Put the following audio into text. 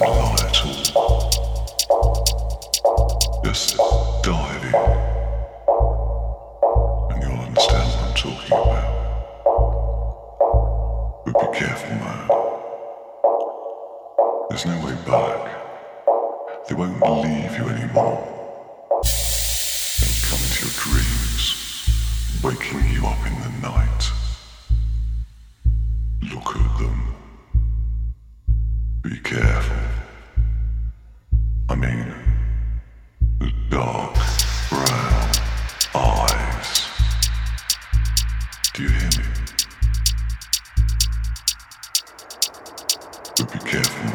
lie at all. Just dive in, and you'll understand what I'm talking about. But be careful, man. There's no way back. They won't leave you anymore. They'll come into your dreams, waking you up in the night. Look at them. Be careful. I mean, the dark brown eyes. Do you hear me? But be careful,